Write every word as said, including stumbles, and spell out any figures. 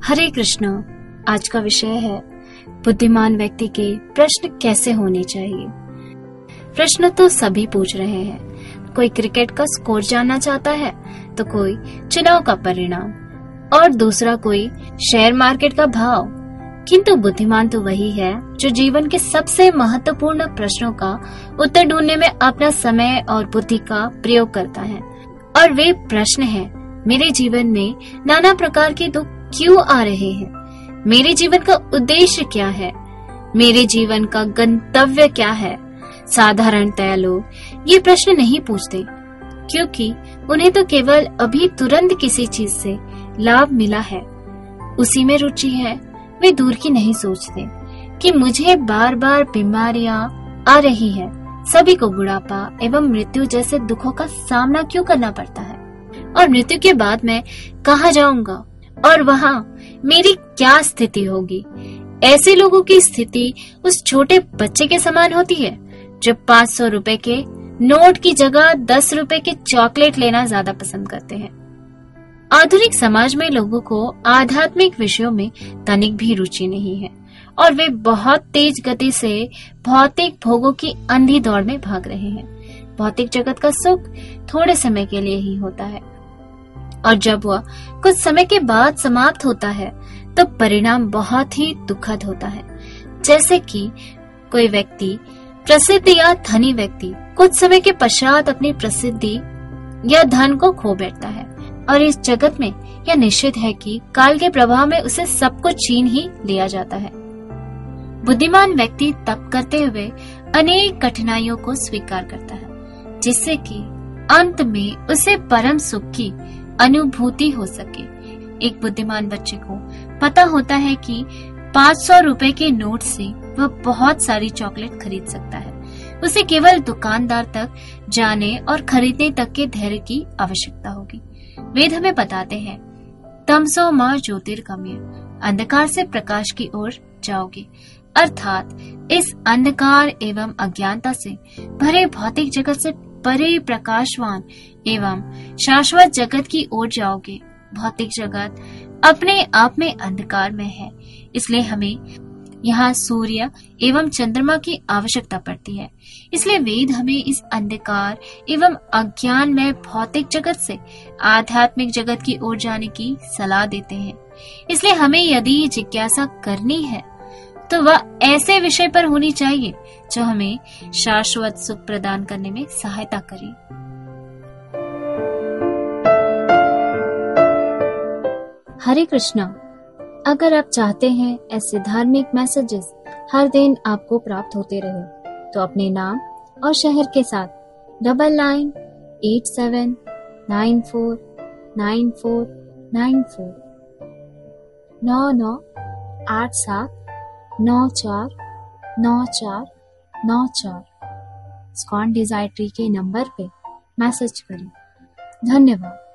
हरे कृष्णा। आज का विषय है बुद्धिमान व्यक्ति के प्रश्न कैसे होने चाहिए। प्रश्न तो सभी पूछ रहे हैं। कोई क्रिकेट का स्कोर जानना चाहता है तो कोई चुनाव का परिणाम और दूसरा कोई शेयर मार्केट का भाव। किंतु बुद्धिमान तो वही है जो जीवन के सबसे महत्वपूर्ण प्रश्नों का उत्तर ढूंढने में अपना समय और बुद्धि का प्रयोग करता है। और वे प्रश्न हैं, मेरे जीवन में नाना प्रकार के दुख क्यों आ रहे हैं? मेरे जीवन का उद्देश्य क्या है? मेरे जीवन का गंतव्य क्या है? साधारणतया लोग ये प्रश्न नहीं पूछते क्योंकि उन्हें तो केवल अभी तुरंत किसी चीज से लाभ मिला है, उसी में रुचि है। वे दूर की नहीं सोचते कि मुझे बार बार बीमारियां आ रही है, सभी को बुढ़ापा एवं मृत्यु जैसे दुखों का सामना क्यों करना पड़ता है, और मृत्यु के बाद मैं कहाँ जाऊंगा और वहाँ मेरी क्या स्थिति होगी। ऐसे लोगों की स्थिति उस छोटे बच्चे के समान होती है जो पाँच सौ रुपए के नोट की जगह दस रुपए के चॉकलेट लेना ज्यादा पसंद करते हैं। आधुनिक समाज में लोगों को आध्यात्मिक विषयों में तनिक भी रुचि नहीं है और वे बहुत तेज गति से भौतिक भोगों की अंधी दौड़ में भाग रहे हैं। भौतिक जगत का सुख थोड़े समय के लिए ही होता है और जब वह कुछ समय के बाद समाप्त होता है तो परिणाम बहुत ही दुखद होता है। जैसे कि कोई व्यक्ति, प्रसिद्ध या धनी व्यक्ति, कुछ समय के पश्चात अपनी प्रसिद्धि या धन को खो बैठता है और इस जगत में यह निश्चित है कि काल के प्रभाव में उसे सब कुछ छीन ही लिया जाता है। बुद्धिमान व्यक्ति तप करते हुए अनेक कठिनाइयों को स्वीकार करता है जिससे कि अंत में उसे परम सुख की अनुभूति हो सके। एक बुद्धिमान बच्चे को पता होता है कि पाँच सौ रुपए के नोट से वह बहुत सारी चॉकलेट खरीद सकता है। उसे केवल दुकानदार तक जाने और खरीदने तक के धैर्य की आवश्यकता होगी। वेद हमें बताते हैं, तमसो मां ज्योतिर्गमय, अंधकार से प्रकाश की ओर जाओगे। अर्थात इस अंधकार एवं अज्ञानता से भरे भौतिक जगत से परे प्रकाशवान एवं शाश्वत जगत की ओर जाओगे। भौतिक जगत अपने आप में अंधकार में है, इसलिए हमें यहाँ सूर्य एवं चंद्रमा की आवश्यकता पड़ती है। इसलिए वेद हमें इस अंधकार एवं अज्ञान में भौतिक जगत से आध्यात्मिक जगत की ओर जाने की सलाह देते हैं। इसलिए हमें यदि जिज्ञासा करनी है तो वह ऐसे विषय पर होनी चाहिए जो हमें शाश्वत सुख प्रदान करने में सहायता करे। हरे कृष्णा। अगर आप चाहते हैं ऐसे धार्मिक मैसेजेस हर दिन आपको प्राप्त होते रहे तो अपने नाम और शहर के साथ double nine eight seven nine four nine four nine four नौ नौ आठ सात नौ चार नौ चार नौ चार स्कॉन डिजाइट्री के नंबर पे मैसेज करें। धन्यवाद।